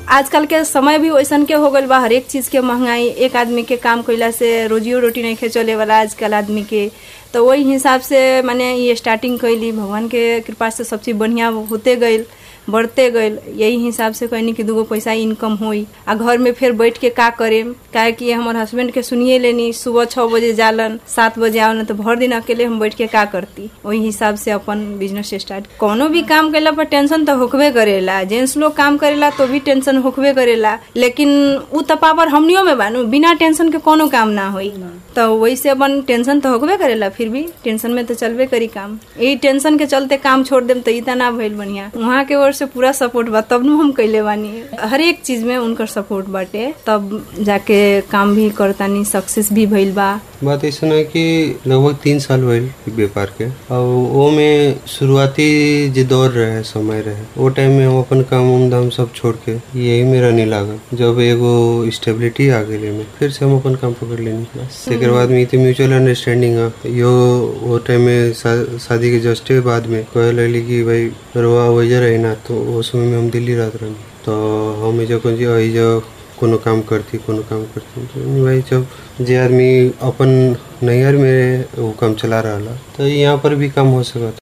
आजकल के समय भी वैसन के हो गइल बा, हर एक चीज के महंगाई, एक आदमी के काम कइला से रोजियो रोटी नहीं चले वाला आजकल आदमी के। तो वही हिसाब से माने ये स्टार्टिंग कैली, भगवान के कृपा से सब चीज बढ़िया होते गइल, बढ़ते गइल। यही हिसाब से कहनी कि 2 पैसा इनकम होई। आ घर में फिर बैठ के का करें, काहे कि हमारे हस्बैंड के सुनिए लेनी, सुबह 6 बजे जालन, 7 बजे आवलन, तो भर दिन अकेले हम बैठ के का करती। वही हिसाब से अपन बिजनेस स्टार्ट। कोनो भी काम करेला पर टेंशन तो होकबे करेला, जेंट्स लोग काम करेला तो भी टेंशन होकबे करेला, लेकिन उ तपावर हमनियों में बानू, बिना टेंशन के कोनो काम ना होई। तो वैसे अपन टेंशन तो होकबे करेला, फिर भी टेंशन में तो चलबे करी काम। यही टेंशन के चलते काम छोड़ देम तो इतना ना भइल बढ़िया। वहाँ के ओर से पूरा सपोर्ट बा, तब नु हम कैले बानी। हर एक चीज में उनकर सपोर्ट बाटे, तब जाके काम भी करतानी, सक्सेस भी भइल बा। बात ऐसा है कि लगभग 3 साल भइल व्यापार के, और वो में शुरुआती जो दौर रहे, समय रहे, वो टाइम में हम अपन काम उम धाम सब छोड़ के यही मेरा नहीं लागल। जब एगो स्टेबिलिटी आ गई में, फिर से हम अपन काम पकड़ लेनी। बस एक बाद में म्यूचुअल अंडरस्टैंडिंग यो वो टाइम में शादी के जस्ट बाद में कहे लगी कि भाई रवा वजह रही ना, तो वो समय में हम दिल्ली रहते रही, तो हम जो कोनो काम करती तो भाई जब जे आदमी अपन नैहर में वो काम चला रहा तो यहाँ पर भी काम हो सकता।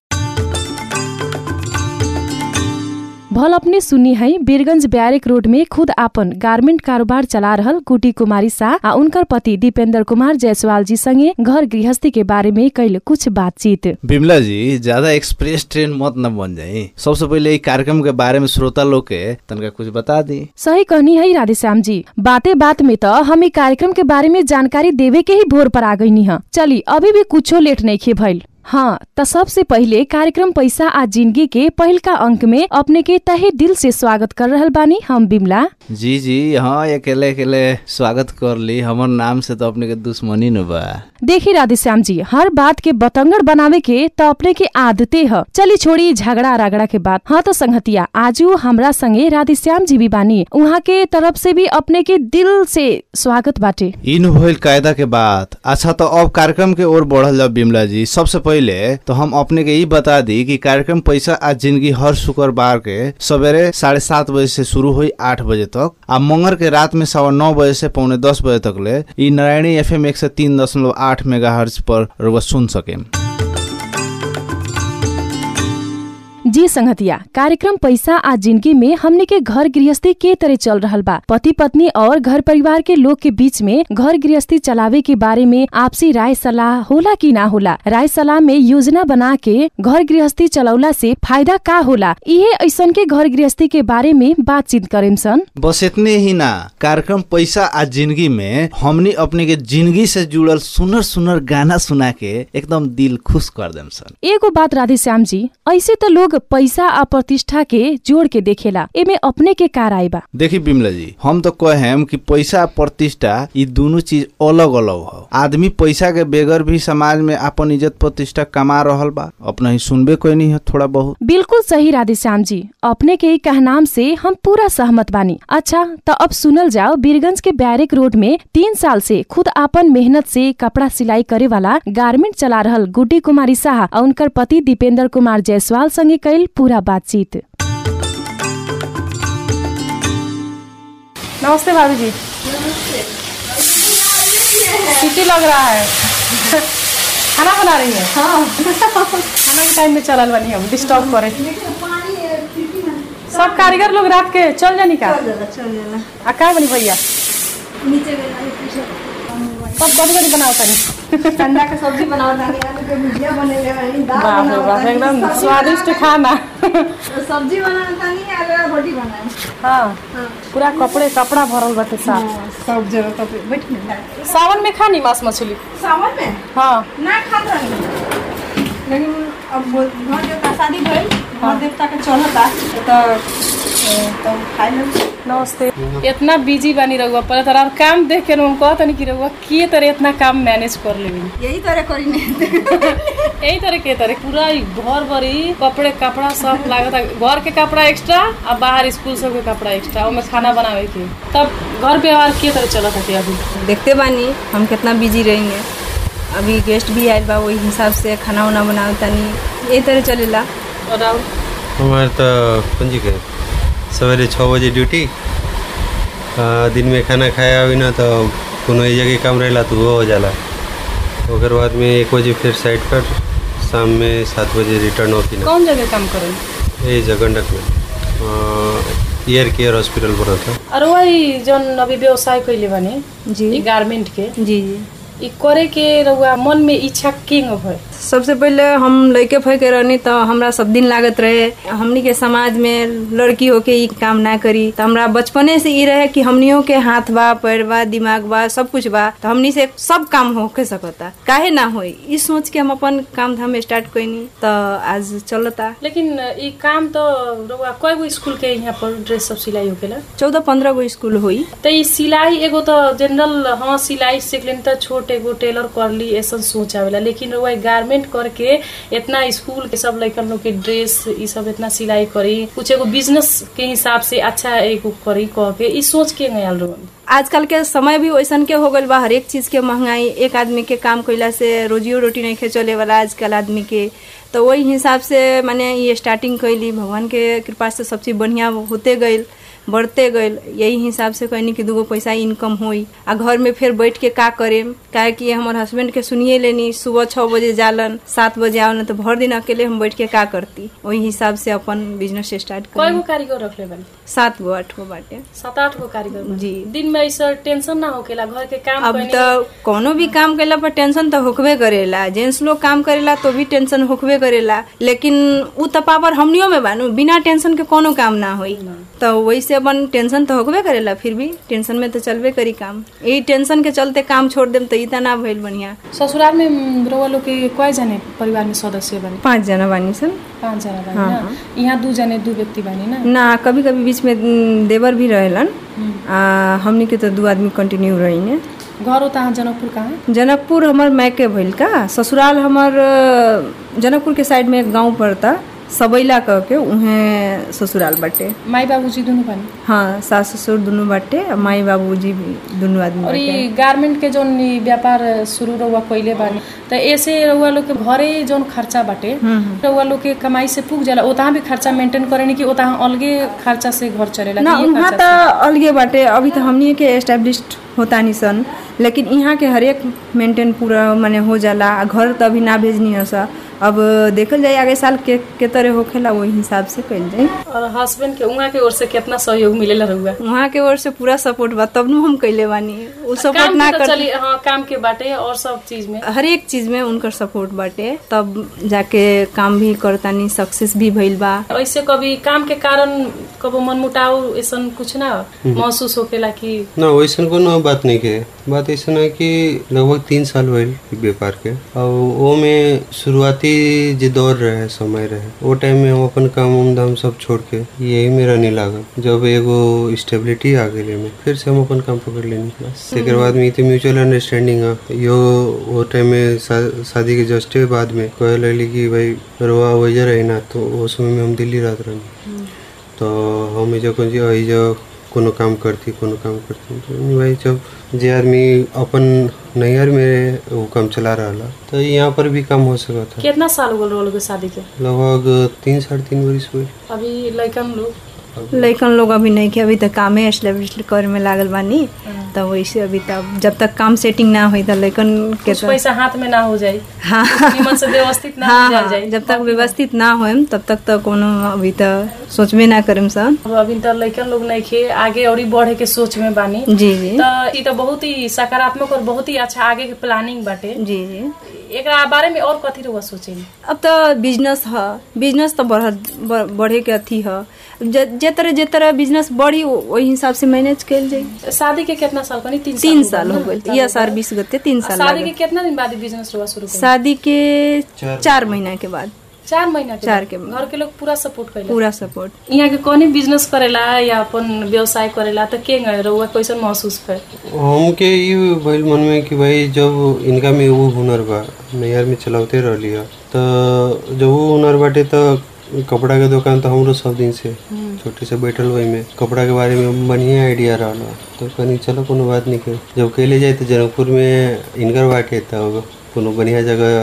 भल अपने सुनी है वीरगंज ब्यारेक रोड में खुद आपन गारमेंट कारोबार चला रहल गुड्डी कुमारी शाह आ उनकर पति दीपेंद्र कुमार जायसवाल जी संगे घर गृहस्थी के बारे में कैल कुछ बातचीत। बिमला जी, ज्यादा एक्सप्रेस ट्रेन मत न बन जाए। सबसे पहले इस कार्यक्रम के बारे में श्रोता लोग के तनका कुछ बता दी। सही कहनी है राधेश्याम जी, बाते बात में तो हम ई कार्यक्रम के बारे में जानकारी देवे के ही भोर पर आ गई है। चली अभी भी कुछो लेट नहीं खे भइल। हाँ, तो सबसे पहले कार्यक्रम पैसा आ जिंदगी के पहल का अंक में अपने के तहे दिल से स्वागत कर रहल बानी हम बिमला जी। हाँ, अकेले स्वागत कर ली। हमार नाम से तो अपने के दुश्मनी न बा। देखी राधेश्याम जी, हर बात के बतंगड़ बनावे के तो अपने के आदते है। चली छोड़ी झगड़ा रगड़ा के बात। हाँ तो संगतिया, आजू हमरा संगे राधेश्याम जी भी बानी, वहाँ के तरफ से भी अपने के दिल से स्वागत बाटे। इन भइल कायदा के बात। अच्छा, तो अब कार्यक्रम के ओर बढ़ल जाओ बिमला जी। सबसे पहले तो हम अपने के ये बता दी कि कार्यक्रम पैसा आज जिंदगी हर शुक्रवार के सवेरे 7:30 बजे से शुरू हुई 8 बजे तक, आ मंगर के रात में 9:15 बजे से 10:15 बजे तक ले ई नारायणी FM 103.8 मेगाहर्ट्ज पर रोज सुन सके। जी संगतिया, कार्यक्रम पैसा आ जिंदगी में हमने के घर गृहस्थी के तरह चल रहल बा। पति पत्नी और घर परिवार के लोग के बीच में घर गृहस्थी चलावे के बारे में आपसी राय सलाह होला कि ना होला। राय सलाह में योजना बना के घर गृहस्थी चलौला से फायदा का होला, इहे ऐसन के घर गृहस्थी के बारे में बातचीत करेम सन। बस इतने ही ना, कार्यक्रम पैसा आ जिंदगी में हमनी अपने के जिंदगी से जुड़ल सुनर सुनर गाना सुना के एकदम दिल खुश कर देम सन। एगो बात राधेश्याम जी, ऐसे तो लोग पैसा आ प्रतिष्ठा के जोड़ के देखेला, एमे अपने के का राय बा? देखी बिमला जी, हम तो कहेम कि पैसा प्रतिष्ठा ये दोनों चीज अलग अलग हो। आदमी पैसा के बगैर भी समाज में अपन इज्जत प्रतिष्ठा कमा रहल बा, अपना ही सुनबे कोई नहीं है थोड़ा बहुत। बिल्कुल सही राधेश्याम जी, अपने के ही कहनाम से हम पूरा सहमत बानी। अच्छा, तो अब सुनल जाओ वीरगंज के ब्यारेक रोड में 3 साल से खुद अपन मेहनत से कपड़ा सिलाई करे वाला गारमेंट चला रहल गुड्डी कुमारी शाह और उनकर पति दीपेंद्र कुमार जायसवाल संगे कैल पूरा बातचीत। नमस्ते भाभी जी। नमस्ते। लग रहा है खाना बना रही है? हाँ। खाना के टाइम में चलल बनी, हम डिस्टर्ब करे। सब कारीगर लोग रात के चल जानी का? चल जाला। आ का बनी भैया? नीचे सब कभी बनाओ तानी। अंडा का सब्जी बनाओ तानी, आलू के भुजिया बनेले वाली, दाल बनाओ तानी, एकदम स्वादिष्ट खाना। सब्जी बनाओ तानी, आलू रोटी बनाओ। हाँ, पूरा कपड़ा भरल बाटे साथ। सब जगह कपड़े बैठ में। सावन में खानी मांस मछली? सावन में? हाँ। ना खाता नहीं, लेकिन अब घर देवता शादी भइल, घर देवता के चढ़ता तो खाई ले। नमस्ते। इतना बिजी बानी रहुआ, पहले तो आप काम देख के हम कहत नहीं कि रहुआ के तरह इतना काम मैनेज कर लेबी। यही तरह करी नहीं। यही तरह के तरह पूरा घर भरी कपड़ा सब लागत, घर के कपड़ा एक्स्ट्रा और बाहर स्कूल सब के कपड़ा एक्स्ट्रा, ओमे खाना बनावे के। तब घर व्यवहार के तरह चलत है अभी? देखते बानी हम कितना बिजी रहेंगे। अभी गेस्ट भी आयल बा, वही हिसाब से खाना वाना बनाओ तानी, यही तरह चलेला। हमारे तो पंजी के सवेरे 6 बजे ड्यूटी, दिन में खाना खाया अभी ना तो कोनो एक जगह काम रहेला तो वो हो जाला। ओकर बाद में 1 बजे फिर साइड पर, शाम में 7 बजे रिटर्न होती ना। कौन जगह काम करें? ये जगंडक में ईयर केयर हॉस्पिटल पर था। और वही जौन अभी व्यवसाय कैले बने जी गारमेंट के जी जी ई करे के रउआ मन में इच्छा किंग है? सबसे पहले हम लड़के फैके रहनी तो हमरा सब दिन लागत रहे हमनी के समाज में लड़की होके ई काम ना करी। तो हमरा बचपने से ई रहे कि हमनियों के हाथ बा, पैर बा, दिमाग बा, सब कुछ बा, तो हमनी से सब काम होके सकता, काहे ना होई। ई सोच के हम अपन काम धाम स्टार्ट कईनी तो आज चलता। लेकिन ई काम तो रउआ कई गो स्कूल के यहाँ पर ड्रेस सब सिलाई होकेला? 14-15 गो स्कूल हुई। तो ई सिलाई एगो तो जनरल हाँ सिलाई सीख लेनी तो छोट एगो टेलर कर ली ऐसा सोच आवेला, लेकिन रउआ गारमेंट करके इतना स्कूल के सब लड़कन लोग के ड्रेस ई सब इतना सिलाई करी, कुछ एगो बिजनेस के हिसाब से अच्छा एगो करी कह के ई सोच के गयल रहो। आजकल के समय भी वैसन के हो गल बा, हर एक चीज के महंगाई, एक आदमी के काम कइला से रोजियो रोटी नहीं खे चले वाला आजकल आदमी के। तो वही हिसाब से मैंने ये स्टार्टिंग कैली, भगवान के कृपा से सब चीज बढ़िया होते गईल, बढ़ते गईल। यही हिसाब से कहनी कि 2 गो पैसा इनकम होई आ घर में फिर बैठ के का करेम, काहे कि हमार हस्बैंड के सुनिए लेनी, सुबह 6 बजे जालन, 7 बजे आवलन, तो भर दिन अकेले हम बैठ के का करती। वही हिसाब से अपन बिजनेस स्टार्ट कर। कई गो कारीगर रख ले बनी? 7 गो 8 गो बाटे। 7-8 गो कारीगर जी। दिन में ऐसा टेंशन ना होकेला घर के काम? अब तो कोनो भी काम करेला पर टेंशन तो होकबे करेला, जेंट्स लोग काम करेला तो भी टेंशन होकबे करेला, लेकिन उ तपावर हमनियों में बानू, बिना टेंशन के कोनो काम ना होई। तो वैसे अपन टेंशन तो होकबे करेला, फिर भी टेंशन में तो चलबे करी काम। यही टेंशन के चलते काम छोड़ देम तो इतना ना भइल बढ़िया। ससुराल में रउआ लोग के कई जने परिवार में सदस्य बने? 5 जना बानी सन। 5 जना बानी ना? यहाँ 2 जने 2 व्यक्ति बानी ना? ना, कभी कभी बीच में देवर भी रहेलन। हमनी के तो 2 आदमी कंटिन्यू रही। घर होता जनकपुर कहाँ? जनकपुर हमार मैके भइल का, ससुराल हमार जनकपुर के साइड में एक गाँव पड़ता सबैला कह के, उहे ससुराल बाटे। माई बाबूजी दोनों बानी? हाँ, सास ससुर दोनों बाटे, माई बाबूजी भी दोनों आदमी और बाटे। ये गारमेंट के जोन व्यापार शुरू रउआ कइले बानी तो ऐसे रउआ लोग के घरे जोन खर्चा बाटे रउआ लोग के कमाई से पुग जाला, ओतहा भी खर्चा मेंटेन करेनी कि ओतहा अलगे खर्चा से घर चलेला? ना, वहाँ तो अलगे बाटे। अभी तो हमनी के एस्टेब्लिश्ड होता नहीं सन, लेकिन यहाँ के हर एक मेंटेन पूरा माने हो जाला। घर तो अभी ना भेजनी है सा, अब देखल जाए आगे साल के तरह होखेला, वही हिसाब से कइल जाए। और हस्बैंड के उहाँ के ओर से कितना सहयोग मिलेला रउआ? वहाँ के ओर से पूरा सपोर्ट बा, तब न हम कइले बानी। उ सपोर्ट ना कर चली हाँ काम के बाटे और सब चीज में, हर एक चीज में उनकर सपोर्ट बाटे, तब जाके काम भी करतानी, सक्सेस भी भइल बा। ऐसे कभी काम के कारण कबो मनमुटाव ऐसन कुछ ना महसूस होकेला कि? ना, वैसन कोनो बात नहीं के। बात ऐसा है कि लगभग 3 साल भइल व्यापार के, और वो में शुरुआती जो दौर रहे, समय रहे, वो टाइम में हम अपन काम उम धाम सब छोड़ के यही मेरा नहीं लागल। जब एगो स्टेबिलिटी आ गई में, फिर से हम अपन काम पकड़ लेनी बस। एक बाद में तो म्यूचुअल अंडरस्टैंडिंग है यो। वो टाइम में शादी के जस्टे बाद में कहे लगी कि भाई रोआ वजह रही ना, तो उस समय में हम दिल्ली रहते रही, तो हम जो कोनो काम करती तो भाई जब जे आदमी अपन नैहर में वो काम चला रहा तो यहाँ पर भी काम हो सका था। कितना साल हो गए शादी के? लगभग 3-3.5 वर्ष हुए। अभी लड़कन लोग अभी नहीं के, अभी तक कामे एस्टेब्लिश करे में लागल बानी। तो वैसे अभी तक जब तक काम सेटिंग ना हुई तो लड़कन के पैसा हाथ में ना हो जाए, हाँ से व्यवस्थित ना हाँ, हो जाए। जब तक व्यवस्थित ना होम तब तक तो कोनो अभी तो सोचबे ना करम सन। अभी तो लड़कन लोग नहीं खे आगे और बढ़े के सोच में बानी। जी जी, तो बहुत ही सकारात्मक और बहुत ही अच्छा आगे के प्लानिंग बाटे। जी जी, एकरा बारे में और कथी रहुआ सोचेनी? अब तो बिजनेस है, बिजनेस तो बढ़े के अथी है, जे तरह बिजनेस बढ़ी वही हिसाब से मैनेज कल जाए। शादी के कितना साल कनी? 3 साल हो गए, यह साल 20 गते 3 साल। शादी के कितना दिन बाद बिजनेस रहुआ शुरू? शादी के 4 महीना के बाद। 4 महीना के? 4 के घर के लोग पूरा सपोर्ट करेला? पूरा सपोर्ट। यहाँ के कौन बिजनेस करेला या अपन व्यवसाय करेला तो के गए रहुआ कैसन महसूस कर? हमके ये भइल मन में कि भाई जब इनका में वो हुनर बा, नैहर में चलाते रह लिया, तो जब वो हुनर बाटे तो कपड़ा के दुकान तो हमरो सब दिन से छोटे से बैठल वही में कपड़ा के बारे में बढ़िया आइडिया रहा, तो कहनी चलो कोनो बात नहीं के जब कैले जाए तो जनकपुर में इनकर बाटे, तो कोनो बढ़िया जगह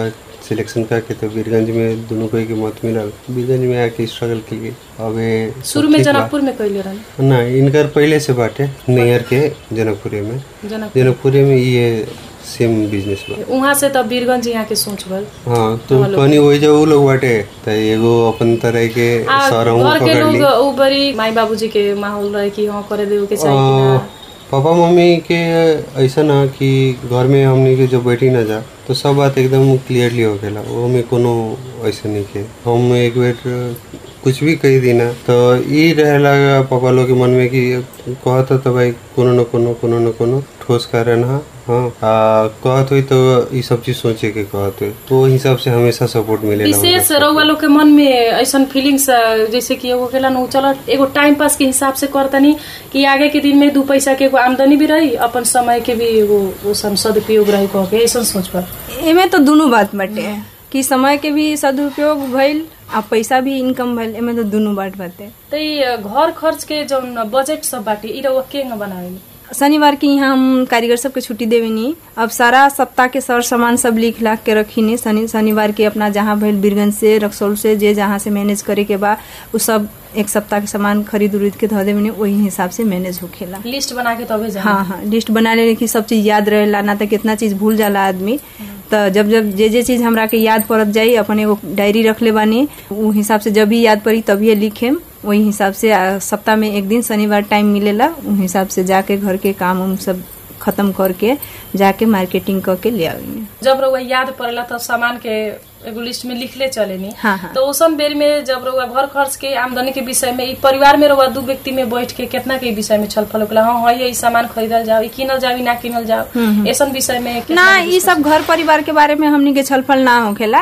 सिलेक्शन करके तो वीरगंज में दोनों कोई के मत मिलल, वीरगंज में आके स्ट्रगल के लिए। अब शुरू में जनकपुर में कैले रहन ना, इनकर पहले से बाटे नैयर के जनकपुरे में, जनकपुरे में ये सेम बिजनेस बा। वहाँ से तब वीरगंज यहाँ के सोच भल। हाँ तो कनी वही जो उ लोग बाटे त एगो अपन तरह के सरहू घर के लोग उ बड़ी माई बाबूजी के माहौल रहे कि हाँ करे देवे के चाहिए कि ना। पापा मम्मी के ऐसा ना कि घर में हमनी के जब बैठी ना जा तो सब बात एकदम क्लियरली हो गया, वो में कोनो ऐसा नहीं के हम एक बेर कुछ भी कही दी ना तो ये रहेला पापा लोग के मन में कि कहता तो भाई कोनो न कोनो ठोस कारण है। हाँ कहत हुई तो ये सब चीज सोचे के कहत हुई तो हिसाब से हमेशा सपोर्ट मिलेला। विशेष रउआ लोग के मन में ऐसा फीलिंग्स जैसे कि एगो केला न चल एगो टाइम पास के हिसाब से करतनी कि आगे के दिन में 2 पैसा के एगो आमदनी भी रही, अपन समय के भी एगो सदुपयोग रही कह के ऐसा सोच पर। एमे तो दोनों बात बाटे कि समय के भी सदुपयोग भइल आ पैसा भी इनकम भइल, एमे तो दोनों बात बाटे। तो घर खर्च के जौन बजट सब बाटे ई रउआ के न बनावेली? शनिवार की यहाँ हम कारीगर सबके छुट्टी देवे नी, अब सारा सप्ताह के सर सामान सब लिख लाख के रखी नी। शनिवार के अपना जहाँ भइल बीरगंज से रक्सौल से जे जहाँ से मैनेज करे के बा उ सब एक सप्ताह के सामान खरीद उरीद के धो देवे नी, वही हिसाब से मैनेज होखेला। लिस्ट बना के तबे जाए। हाँ लिस्ट बना ले कि सब चीज याद रहेला, ना तो कितना चीज भूल जाला आदमी। तो जब जे चीज हमरा के याद पड़त जाई अपन एगो डायरी रख ले बानी, उ हिसाब से जब भी याद पड़ी तभी लिखेम। वही हिसाब से सप्ताह में एक दिन शनिवार टाइम मिलेला, उस हिसाब से जाके घर के काम हम सब खत्म करके जाके मार्केटिंग करके ले आवेंगे। जब रउआ याद पड़ेला तो सामान के एगो लिस्ट में लिख ले चले नी। हाँ। तो उसन बेर में जब रउआ घर खर्च के आमदनी के विषय में परिवार में रउआ 2 व्यक्ति में बैठ के कितना के विषय में छलफल होखेला? हाँ ये सामान खरीदल जाओ, किनल जाओ ना किनल जाओ, ऐसा विषय में ना ये सब घर परिवार के बारे में हमनी के छलफल ना होखेला।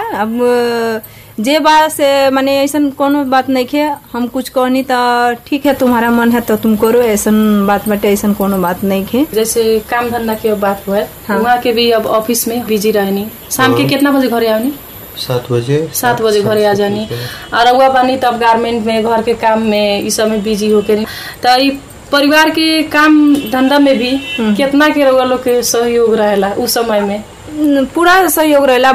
अब जे बात से माने ऐसा कोनो बात नहीं है, हम कुछ कहनी तो ठीक है तुम्हारा मन है तो तुम करो, ऐसा बात बाटे, ऐसा कोनो बात नहीं है। जैसे काम धंधा के बात हुआ वहाँ के भी अब ऑफिस में बिजी रहनी, शाम के कितना बजे घरे आवनी? 7 बजे घरे आ जानी। और रउआ बानी तब गारमेंट में घर के काम में इस समय बिजी होके तो परिवार के काम धंधा में भी कितना के रउआ लोग के सहयोग रहेला उस समय में? पूरा सहयोग रहेला,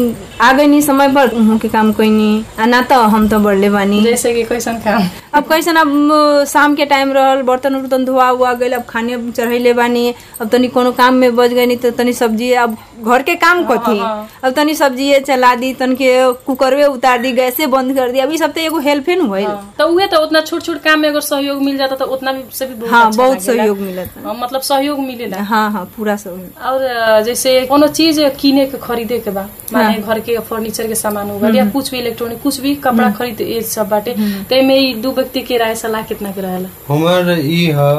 आ गई नी समय पर उहों के काम कोई नी ना तो हम तो बढ़ले बानी। जैसे कि कैसन काम? अब कैसन अब शाम के टाइम रहल, बर्तन उर्तन धोआ हुआ गई, अब खाने चढ़ैले बानी, अब तनी कोनो काम में बच गई तो तनी सब्जी, अब घर के काम कथी, अब तनी सब्जी चला दी, तन के कुकरवे उतार दी, गैसे बंद कर दी, अभी सब तो एगो हेल्प है न। तो उहे तो उतना छोट काम में अगर सहयोग मिल जाता तो उतना से भी बहुत सहयोग मिलता, मतलब सहयोग मिलेला। हाँ पूरा सहयोग। और जैसे कोनो चीज किने के खरीदे के बा, माने घर के फर्नीचर के सामान होगा या कुछ भी इलेक्ट्रॉनिक कुछ भी कपड़ा खरीद ये सब बाटे, तो में 2 व्यक्ति के राय सलाह कितना के रहेला? हमार ई है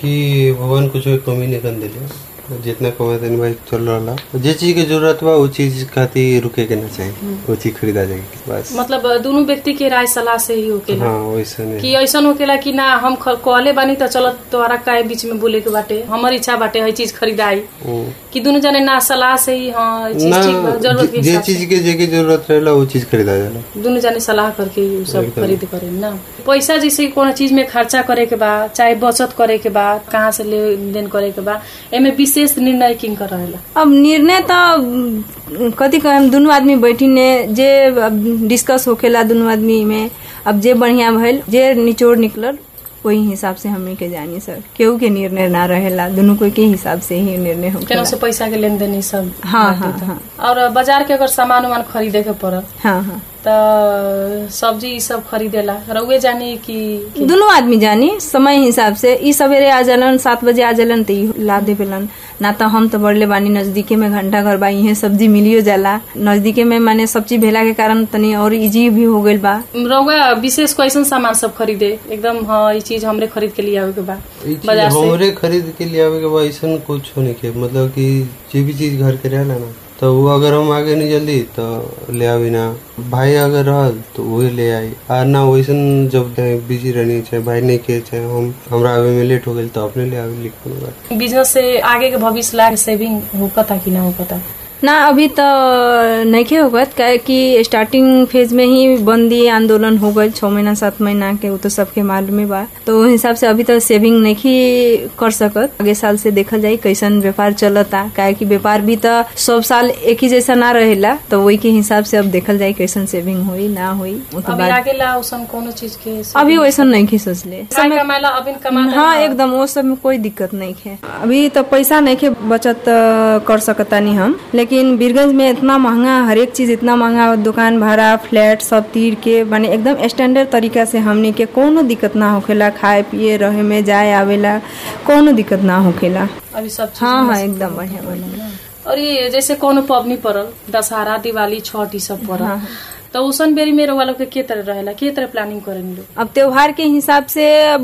कि भगवान कुछ कमी नहीं कर दिले, जितना कमाते भाई चल रहा, जे चीज के जरूरत बा वो चीज खातिर रुके के ना चाहिए, वो चीज खरीदा जाएगी बस। मतलब दोनों व्यक्ति के राय सलाह से ही होकेला। हाँ वैसा नहीं कि ऐसा होकेला कि ना हम कहले बानी तो चलो तोहरा काहे बीच में बोले के बाटे, हमर इच्छा बाटे है चीज खरीदाई, कि दोनों जने ना सलाह से ही हाँ चीज ठीक बा, जरूरत के जे चीज के जे जरूरत रहेला वो चीज खरीदा जाला, दोनों जने सलाह करके ही सब खरीद करे ना। पैसा जैसे कोनो चीज में खर्चा करे के बा, चाहे बचत करे के बा, कहाँ से लेन देन करे के बा, एमे विशेष निर्णय किन कर रहेला? अब निर्णय तो कथी कहे, दोनों आदमी बैठी ने जे डिस्कस होखेला दोनों आदमी में, अब जे बढ़िया भइल, जे निचोड़ निकलल वही हिसाब से हमनी के जानी सर, केहू के निर्णय ना रहेला, दोनों कोई के हिसाब से ही निर्णय होखेला। केनो से पैसा के लेन देन सब। हाँ। और बाजार के अगर सामान उमान खरीदे के पड़ल, हाँ तो सब्जी ई सब खरीदेला रउए जानी कि दोनों आदमी जानी समय हिसाब से, ई सवेरे आ जालन 7 बजे आ जालन तो ला देवेलन, ना तो हम तो बढ़ले बानी नजदीके में घंटा घर बा, इहे सब्जी मिलियो जाला नजदीके में, माने सब्जी भेला के कारण तनी और इजी भी हो गइल बा। रउआ विशेष कैसन सामान सब खरीदे एकदम हाँ ये चीज हमरे खरीद के लिए आवे के बा बाजार से? हमरे खरीद के लिए आवे के बा ऐसा कुछ होने के, मतलब कि जे भी चीज घर के रहेला ना तो वो अगर हम आगे नहीं जल्दी तो ले आवी ना, भाई अगर रहल तो वही ले आई, और ना वैसन जब बिजी रहनी चाहे भाई नहीं के चाहे हमरा आवे में लेट हो गई तो अपने ले आवे लिख। बिजनेस से आगे के भविष्य ला सेविंग होता कि ना होता? ना अभी तो नहीं होगत काहे कि स्टार्टिंग फेज में ही बंदी आंदोलन हो गई 6 महीना 7 महीना के, वो तो सबके मालूम बा। तो हिसाब से अभी तो सेविंग नहीं कर सकत। आगे साल से देखल जाए कैसन व्यापार चलता, काहे कि व्यापार भी तो सब साल एक ही जैसा ना रहेला। तो वही के हिसाब से अब देखल जाए कैसन सेविंग होई ना होई। अभी लागेला उसन कोनो चीज के अभी वैसा नहीं की सोचले कमाला अभी कमा। हाँ एकदम वो सब में कोई दिक्कत नहीं है। अभी तो पैसा नहीं के बचत कर सकता नहीं हम, लेकिन बीरगंज में इतना महंगा हर एक चीज इतना महंगा, दुकान भाड़ा फ्लैट सब तीर के माने एकदम स्टैंडर्ड तरीका से हमने के कोनो दिक्कत ना होखेला। खाए पिए रहे में जाए आवेला कोनो दिक्कत ना होखेला अभी सब चीज। हाँ एकदम बढ़िया बढ़िया। और ये जैसे कोनो पबनी पड़ल, दशहरा दिवाली छठ ई सब पड़ल, तो उसन बेरी में रउआ लोग के तरह रहेला, के तरह प्लानिंग करें लोग? अब त्योहार के हिसाब से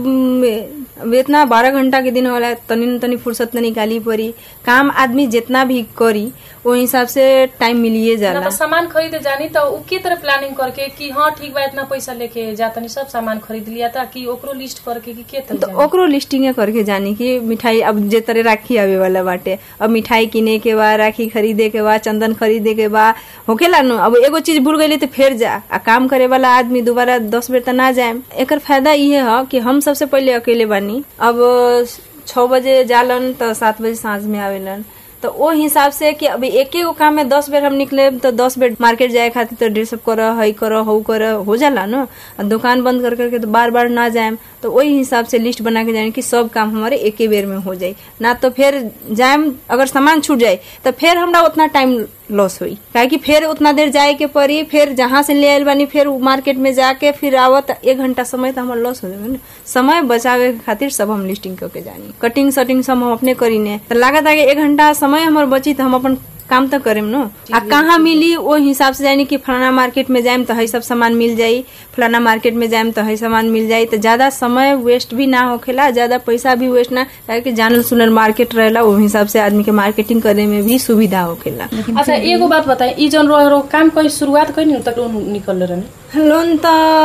अब इतना 12 घंटा के दिन होला, तनी फुर्सत न निकाली पड़ी। काम आदमी जितना भी करी वो हिसाब से टाइम मिलिए जाला। सामान खरीदे जानी तो उ के तरह प्लानिंग करके कि हाँ ठीक बा इतना पैसा लेके जातनी सब सामान खरीद लिया था कि ओकरो लिस्ट करके कि के तरह तो ओकरो लिस्टिंग करके जानी कि मिठाई अब जे तरह राखी आवे वाला बाटे, अब मिठाई किने के बा, राखी खरीदे के बा, चंदन खरीदे के बा, होखेला नु। अब एगो चीज भूल गई तो फिर जा आ काम करे वाला आदमी दोबारा 10 बेर तो ना जाए। एकर फायदा ये है कि हम सबसे पहले अकेले बानी। अब 6 बजे जालन तो 7 बजे सांझ में आवेलन। तो वो हिसाब से कि अभी एक एगो काम में 10 बेर हम निकले तो 10 बेर मार्केट जाए खातिर तो ड्रेसअप करो, हई करो, हऊ करो, हो जाला न। दुकान बंद कर करके तो बार बार ना जाए। तो वही हिसाब से लिस्ट बना के जाए कि सब काम हमारे एक ही बेर में हो जाए ना। तो फिर जाए अगर सामान छूट जाए तो फिर हमरा उतना टाइम लॉस हुई, काहे कि फिर उतना देर जाए के पड़ी। फिर जहाँ से ले आयल बानी फिर मार्केट में जाके फिर आवत 1 घंटा समय तो हमारा लॉस हो जाए। समय बचावे खातिर सब हम लिस्टिंग करके जानी, कटिंग शटिंग सब हम अपने करीने। तो लागत है कि 1 घंटा समय हमारे बची तो हम अपन काम तो करेम न। आ कहाँ मिली वो हिसाब से जानी कि फलाना मार्केट में जाए तो हई सब सामान मिल जाई, फलाना मार्केट में जाए तो हई सामान मिल जाई। तो ज्यादा समय वेस्ट भी ना होखेला, ज्यादा पैसा भी वेस्ट ना, कि जानल सुनल मार्केट रहेला। वो हिसाब से आदमी के मार्केटिंग करे में भी सुविधा होखेला। अच्छा एगो बात बताए, ई जन रो काम कोई शुरुआत कहीं तक लोन निकल रहे? लोन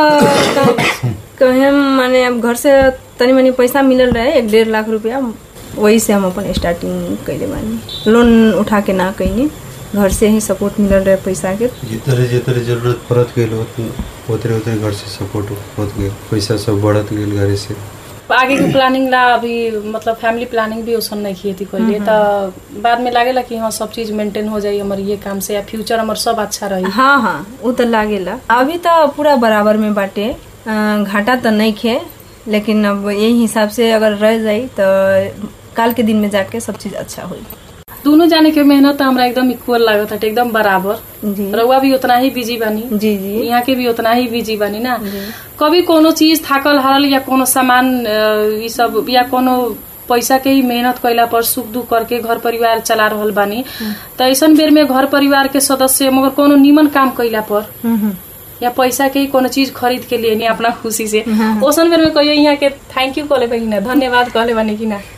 तो कहे माने अब घर से तनी मनी पैसा मिलल रहे 1-1.5 लाख रुपया, वही से हम अपन स्टार्टिंग कैले बानी। लोन उठा के ना कहीं, घर से ही सपोर्ट मिलल रहे पैसा के। जितने जरूरत पड़त गई उतरे घर से सपोर्ट होत गई, पैसा सब बढ़त गई घर से। आगे की प्लानिंग ला अभी मतलब फैमिली प्लानिंग भी उसन नहीं की थी कोई, तो बाद में लागेला कि हाँ सब चीज मेंटेन हो जाए हमारे ये काम से, या फ्यूचर हमारे सब अच्छा रही। हाँ वो तो लागेला। अभी तो पूरा बराबर में बाटे, घाटा तो नहीं खे, लेकिन अब यही हिसाब से अगर रह जाए तो काल के दिन में जाके सब चीज अच्छा हुई। दोनों जाने के मेहनत हमरा एकदम इक्वल लागत है, एकदम बराबर। जी रउआ भी उतना ही बिजी बानी, जी जी, यहाँ के भी उतना ही बिजी बानी ना। कभी कोनो चीज थाकल हारल या कोनो सामान ये सब या कोनो पैसा के ही मेहनत कैला पर सुख दुख करके घर परिवार चला रहल बानी, तो ऐसन बेर में घर परिवार के सदस्य मगर कोनो नीमन काम कैला पर या पैसा के ही कोनो चीज खरीद के लिए नहीं अपना खुशी से, ओसन बेर में कहियो यहाँ के थैंक यू कहले बानी ना, धन्यवाद कहले बानी कि ना?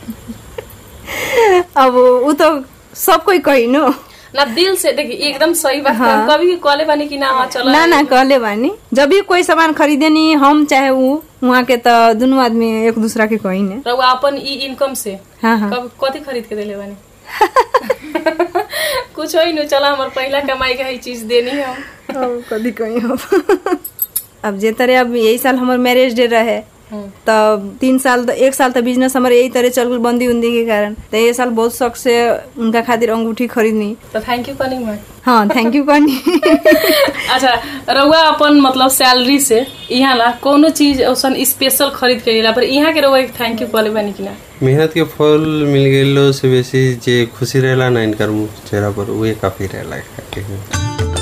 अब वो तो सब कोई कही नो ना, दिल से देखी एकदम सही बात। हाँ। कभी कहले बानी कि ना हाँ चलो ना कहले बानी। जब भी कोई सामान खरीदे नहीं हम चाहे वो वहाँ के तो दोनों आदमी एक दूसरा के कही ने रउआ अपन ई इनकम से। हाँ। कथी खरीद के देले बानी? कुछ हो न, चला हमार पहला कमाई के चीज देनी हम कभी कहीं हम। अब जे तरह अब यही साल हमार मैरिज डे रहे, तब 3 साल तो 1 साल तो बिजनेस हमारे यही तरह चल गई बंदी उंदी के कारण। तो ये साल बहुत शौक से उनका खातिर अंगूठी खरीदनी। तो थैंक यू कहनी मैं। हाँ थैंक यू कहनी। अच्छा रउआ अपन मतलब सैलरी से यहाँ ला कोनो चीज औसन स्पेशल खरीद के लेला पर यहाँ के रउआ थैंक यू कहले बानी कि ना? मेहनत के फल मिल गइलो से बेसी जे खुशी रहेला ना इनकर मुंह चेहरा पर, वो काफी रहेला।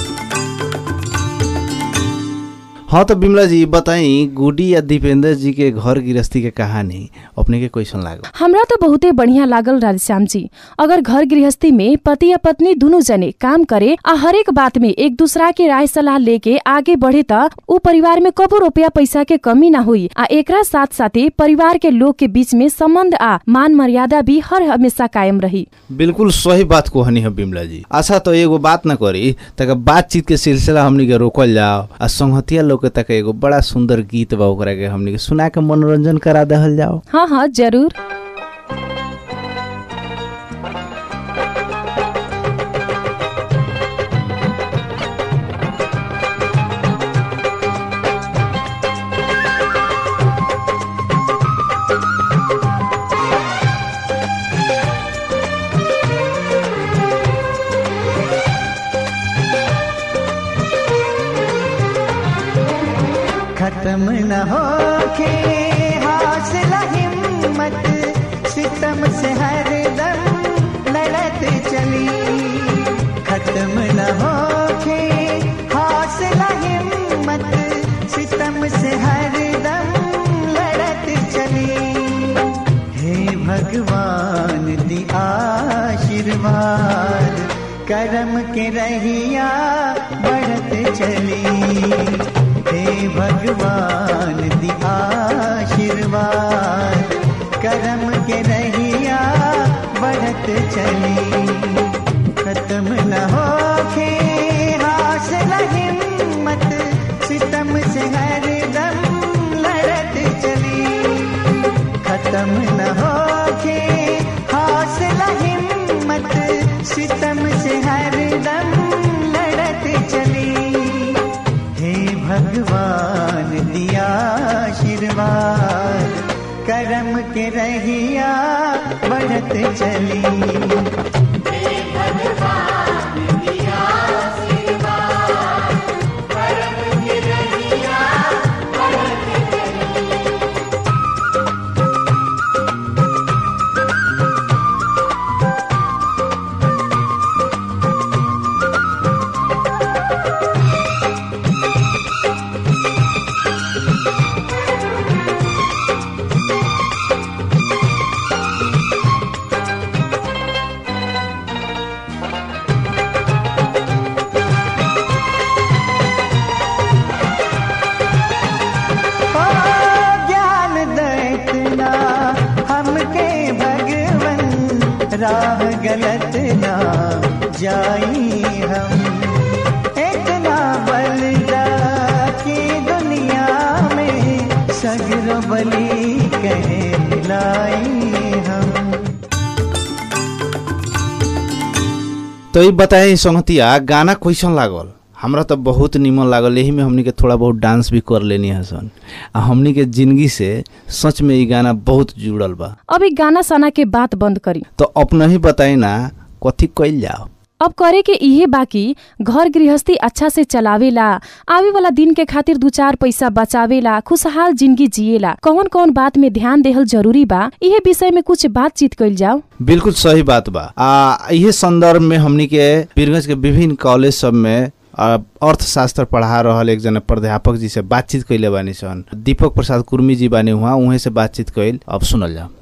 हाँ तो बिमला जी बताई, गुडी या दीपेंद्र जी के घर गृहस्थी के कहानी अपने के कैसन लागल? हमरा तो बहुते बढ़िया लागल राधेश्याम जी। अगर घर गृहस्थी में पति या पत्नी दोनों जने काम करे आ हर एक बात में एक दूसरा के राय सलाह लेके आगे बढ़े त उ परिवार में कबो रुपया पैसा के कमी ना हुई आ एकरा साथ साथे परिवार के लोग के बीच में संबंध आ मान मर्यादा भी हर हमेशा कायम रही। बिल्कुल सही बात कहनी है बिमला जी। अच्छा तो एगो बात न करी तक बातचीत के सिलसिला हमनी के रोकल जाओ आ संगतिया लोग तक एगो बड़ा सुंदर गीत बा ओकरा के हमनी के सुना के मनोरंजन करा दहल जाओ। हाँ जरूर। खत्म न होके हौसला हिम्मत सितम से हरदम लड़त चली। खत्म न होके हौसला हिम्मत सितम से हरदम लड़त चली। हे भगवान दी आशीर्वाद करम के रहिया बढ़त चली। हे भगवान दी आशीर्वाद करम के रहिया बढ़त चली। खत्म न होके हौसला हिम्मत सितम से हरदम लड़त चली। खत्म न होके हौसला हिम्मत सितम से हरदम लड़त चली। हे भगवान दिया आशीर्वाद करम के रहिया बढ़त चली। हे भगवान दिया आशीर्वाद करम के रहिया बढ़त चली। राह गलत ना जाई हम, इतना बल की दुनिया में सगरो बली कहलाई हम। तो ये बताए संगतिया गाना कैसन लागल? हमरा तो बहुत निमन लागल। यही में हमनी के थोड़ा बहुत डांस भी कर लेनी है सन। हमनी के जिंदगी से सच में ये गाना बहुत जुड़ल बा। अब एक गाना सना के बात बंद करी तो अपना ही बताई ना कथी कइल जाओ। अब करे के इहे बाकी घर गृहस्थी अच्छा से चलावेला, आवे वाला दिन के खातिर 2-4 पैसा बचावेला, खुशहाल जिंदगी जिएला कौन कौन बात में ध्यान देहल जरूरी बा, इहे विषय में कुछ बातचीत कइल जाओ। बिल्कुल सही बात बा। इहे संदर्भ में हमनी के वीरगंज के विभिन्न कॉलेज सब में अर्थशास्त्र पढ़ा रहल एक जना प्राध्यापक जी से बातचीत कैले बानी सन। दीपक प्रसाद कुर्मी जी बानी हुआ, उहे से बातचीत कैल। अब सुनल जाओ।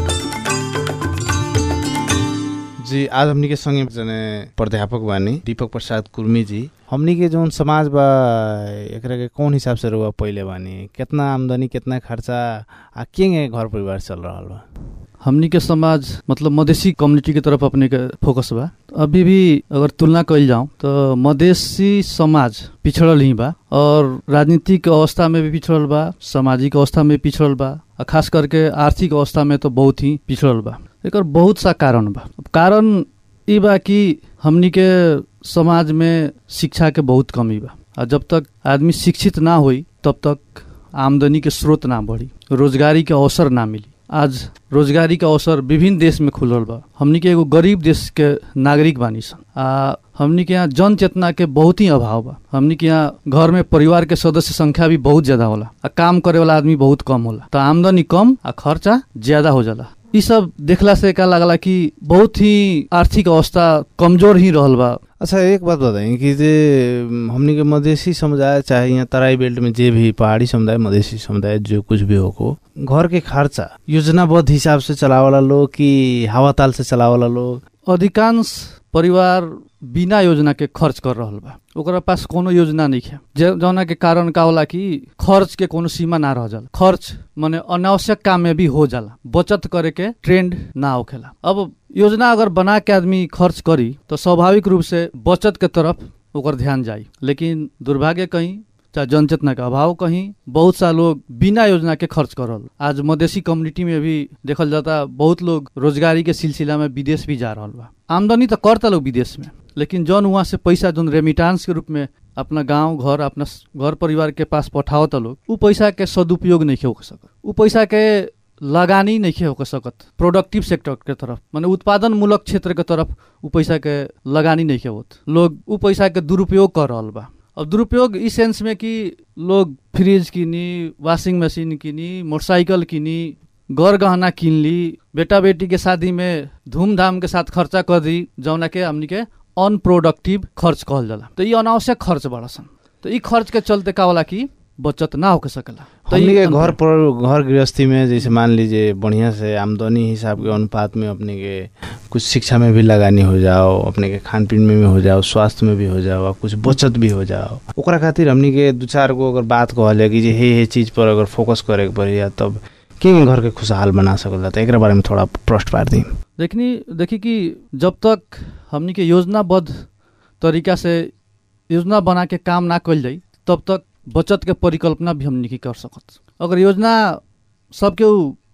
जी आज हमनी के संगे जने प्राध्यापक बानी दीपक प्रसाद कुर्मी जी। हमनी के जौन समाज बा एकरा के कौन हिसाब से रहुआ पहिले बानी, कितना आमदनी कितना खर्चा आ के घर परिवार चल रहल बा? हमनी के समाज मतलब मधेसी कम्युनिटी के तरफ अपने के फोकस बा। अभी भी अगर तुलना कइल जाऊं तो मधेसी समाज पिछड़ल ही बा और राजनीतिक अवस्था में भी पिछड़ल बा, सामाजिक अवस्था में पिछड़ल बा, खास करके आर्थिक अवस्था में तो बहुत ही पिछड़ल बा। एकर बहुत सा कारण बा। कारण ई बा कि हमनी के समाज में शिक्षा के बहुत कमी बा और जब तक आदमी शिक्षित ना होई तब तक आमदनी के स्रोत ना बढ़ी, रोजगारी के अवसर ना मिली। आज रोजगारी का अवसर विभिन्न देश में खुलल बा। हमनी के एगो गरीब देश के नागरिक बानी सन। हमनी के यहाँ जन चेतना के बहुत ही अभाव बा। हमनी के यहाँ घर में परिवार के सदस्य संख्या भी बहुत ज्यादा होला, काम करे वाला आदमी बहुत कम होला, तो आमदनी कम आ खर्चा ज्यादा हो जाला। ई सब देखला से का लागला कि बहुत ही आर्थिक अवस्था कमजोर ही रहल बा। अच्छा एक बात बताएं कि जे हमनी के मधेसी समुदाय चाहे यहाँ तराई बेल्ट में जे भी पहाड़ी समुदाय मधेसी समुदाय जो कुछ भी हो, घर के खर्चा योजनाबद्ध हिसाब से चलावाला लोग कि हवा ताल से चलावाला लोग? अधिकांश परिवार बिना योजना के खर्च कर रहल बा। ओकरा पास कोनो योजना नहीं है, जौना के कारण का होला कि खर्च के कोनो सीमा ना रह जाला। खर्च माने अनावश्यक काम में भी हो जाला, बचत करे के ट्रेंड ना होखेला। अब योजना अगर बना के आदमी खर्च करी तो स्वाभाविक रूप से बचत के तरफ ओकर ध्यान जाई। लेकिन दुर्भाग्य कहीं चाहे जनचेतना का अभाव कहीं बहुत सा लोग बिना योजना के खर्च करल। आज मधेसी कम्युनिटी में भी देखल जाता बहुत लोग रोजगारी के सिलसिला में विदेश भी जा रहल बा। आमदनी तो करता लोग विदेश में, लेकिन जौन वहाँ से पैसा जौन रेमिटांस के रूप में अपना गांव घर अपना घर परिवार के पास पठावता लोग, उ पैसा के सदुपयोग नहीं हो सकत, उ पैसा के लगानी नहीं हो सकत प्रोडक्टिव सेक्टर के तरफ, माने उत्पादन मूलक क्षेत्र के तरफ उ पैसा के लगानी नहीं होत। लोग उ पैसा के दुरुपयोग कर रहल बा। अब दुरुपयोग इस सेंस में कि लोग फ्रिज किनी, वॉशिंग मशीन किनी, मोटरसाइकिल किनी, गौर गहना किन ली, बेटा बेटी के शादी में धूमधाम के साथ खर्चा कर दी, जौना के हमनी के अनप्रोडक्टिव खर्च कहल जाला। तो ये अनावश्यक खर्च बड़ा सन। तो ई खर्च के चलते का होला कि बचत ना हो सकेला। तो हमनी के घर गृहस्थी में जैसे मान लीजिए बढ़िया से आमदनी हिसाब के अनुपात में अपने के कुछ शिक्षा में भी लगानी हो जाओ, अपने के खान पीन में भी हो जाओ, स्वास्थ्य में भी हो जाओ, कुछ बचत भी हो जाओ। ओकरा खातिर हमनी के 2-4 गो अगर बात कहले कि जे हे चीज पर अगर फोकस करे के पड़ी तब के घर के खुशहाल बना सकल जाता है, एकरा बारे में थोड़ा प्रश्न पार दी। देखी कि जब तक हमनी के योजनाबद्ध तरीका से योजना बना के काम ना कल जाई तब तक बचत के परिकल्पना भी हमनी की कर सकत। अगर योजना सबके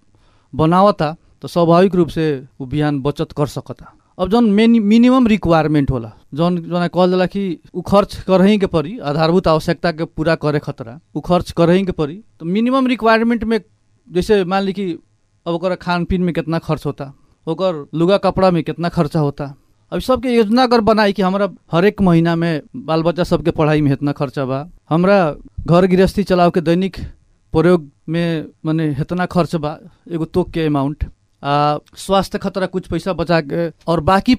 बनावता तो स्वाभाविक रूप से वो बिहान बचत कर सकता। अब जौन मिनिमम रिक्वायरमेंट होला, जौन कहल जाला कि उ खर्च करही के पड़ी, आधारभूत आवश्यकता के पूरा करे खतरा उ खर्च करही के पड़ी। तो मिनिमम रिक्वायरमेंट में जैसे मान ली कि अब ओकर खान पीन में कितना खर्च होता, ओकर लुगा कपड़ा में कितना खर्चा होता। अब सबके योजना अगर बनाई कि हमरा हर एक महीना में बाल बच्चा सबके पढ़ाई में इतना खर्चा बा, हमरा घर गृहस्थी चलाव के दैनिक प्रयोग में माने इतना खर्च बा, एगो तोक के अमाउंट, स्वास्थ्य खतरा कुछ पैसा बचा के, और बाकी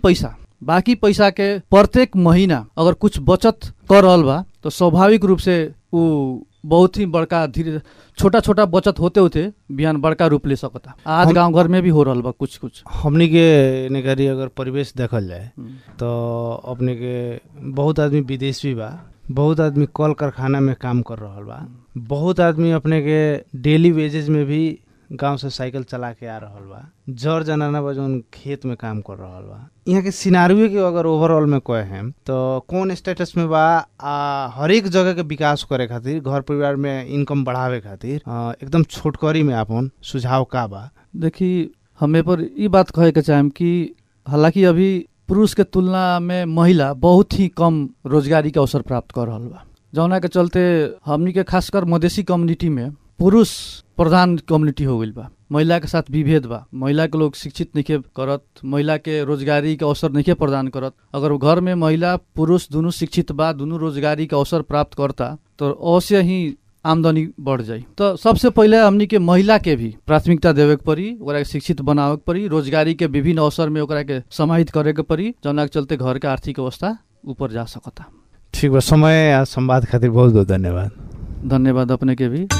पैसा के प्रत्येक महीना अगर कुछ बचत कर रहल बा तो स्वाभाविक रूप से वो बहुत ही बड़का धीरे छोटा छोटा बचत होते होते बिहान बड़का रूप ले सकता। आज गांव घर में भी हो रहल बा कुछ हमनी के नेकारी अगर परिवेश देखल जाए तो अपने के बहुत आदमी विदेश भी बा, बहुत आदमी कल कारखाना में काम कर रहल बा, बहुत आदमी अपने के डेली वेजेस में भी गांव से साइकिल चला के आ रहल बा, जर जनाना बा जौन खेत में काम कर रहल बा। यहाँ के सिनारियो के अगर ओवरऑल में कहे हम तो कौन स्टेटस में बा, हर एक जगह के विकास करे खातिर, घर परिवार में इनकम बढ़ावे खातिर एकदम छोटकरी में आपन सुझाव का बा? देखी हमें पर ये बात कहे के चाहेम कि हालांकि अभी पुरुष के तुलना में महिला बहुत ही कम रोजगारी के अवसर प्राप्त कर रहल बा, जौना के चलते हमनी के खासकर मधेसी कम्युनिटी में पुरुष प्रधान कम्युनिटी हो गई बा। महिला के साथ विभेद बा, महिला के लोग शिक्षित नहीं करत, महिला के रोजगारी के अवसर नहीं प्रदान करत। अगर घर में महिला पुरुष दोनों शिक्षित बा, दोनों रोजगारी के अवसर प्राप्त करता तो अवश्य ही आमदनी बढ़ जाई। तो सबसे पहले हमनी के महिला के भी प्राथमिकता देवे के पड़ी, ओकरा के शिक्षित बनावे के पड़ी, रोजगारी के विभिन्न अवसर में ओकरा के समाहित करे के पड़ी, जौना के चलते घर के आर्थिक अवस्था ऊपर जा सकता। ठीक बा, समय आ संवाद खातिर बहुत बहुत धन्यवाद। धन्यवाद अपने के भी।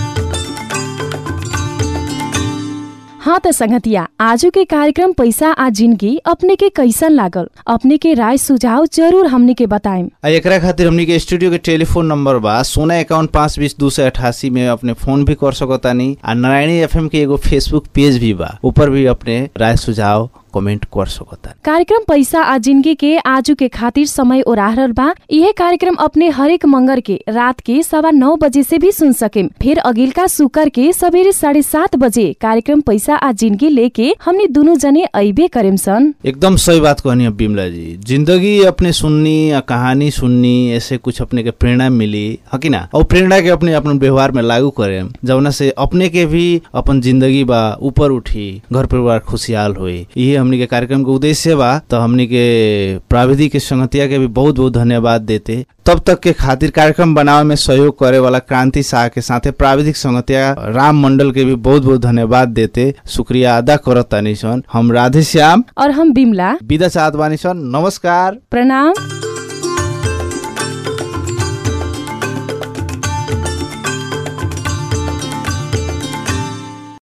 हाँ त संगतिया, आजू के कार्यक्रम पैसा आ जिंदगी अपने के कैसन लागल, अपने के राय सुझाव जरूर हमने के बताएं। एकरा खातिर हमनी के स्टूडियो के टेलीफोन नंबर बा 051520288 में अपने फोन भी कर सकतानी। नारायणी FM के एगो फेसबुक पेज भी बा, ऊपर भी अपने राय सुझाव कमेंट कर सकता। कार्यक्रम पैसा आ जिंदगी के आजू के खातिर समय ओराहल बा। यह कार्यक्रम अपने हरेक मंगर के रात के 9:15 बजे से भी सुन सके। फिर अगिलका शुक्र के सवेरे 7:30 बजे कार्यक्रम पैसा आ जिंदगी लेके हमने दोनों जने अइबे करेम सन। एकदम सही बात कहनी है बिमला जी। जिंदगी अपने सुननी, कहानी सुननी, ऐसे कुछ अपने के प्रेरणा मिली है कि ना, और प्रेरणा के अपने अपन व्यवहार में लागू करे, जवना से अपने के भी अपन जिंदगी बा ऊपर उठी, घर परिवार खुशहाल हुई। ये हमनी के कार्यक्रम के उद्देश्य बा। तो हमनी के प्राविधिक के संगतिया के भी बहुत बहुत धन्यवाद देते। तब तक के खातिर कार्यक्रम बनावे में सहयोग करे वाला क्रांति शाह के साथे प्राविधिक संगतिया राम मंडल के भी बहुत बहुत धन्यवाद देते, शुक्रिया अदा करत तानी सन। हम राधे श्याम और हम बिमला विदा चाहत बानी सन। नमस्कार, प्रणाम।